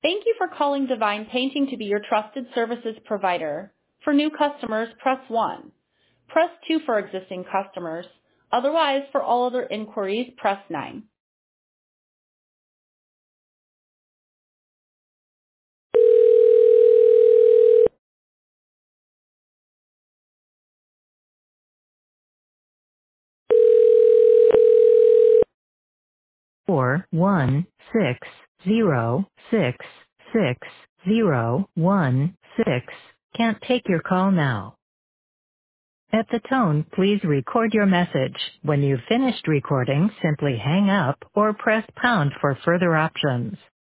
Thank you for calling Divine Painting to be your trusted services provider. For new customers, press 1. Press 2 for existing customers. Otherwise, for all other inquiries, press 9. Four one six zero six six 016. Can't take your call now. At the tone, please record your message. When you've finished recording, simply hang up or press pound for further options.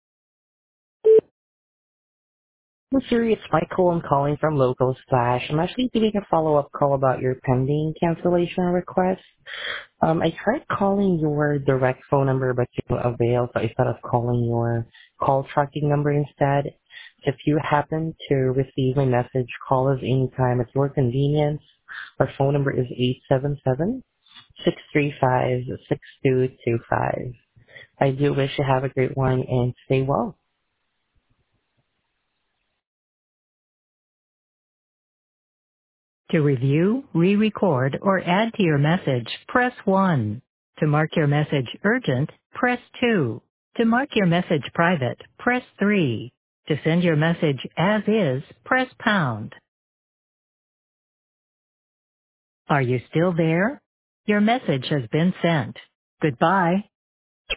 Sir, it's Michael. I'm calling from Local Splash. I'm actually giving a follow-up call about your pending cancellation request. I tried calling your direct phone number, but you don't avail, so I thought of calling your call tracking number instead. If you happen to receive my message, call us anytime at your convenience. Our phone number is 877-635-6225. I do wish you have a great one and stay well. To review, re-record, or add to your message, press 1. To mark your message urgent, press 2. To mark your message private, press 3. To send your message as is, press pound. Are you still there? Your message has been sent. Goodbye.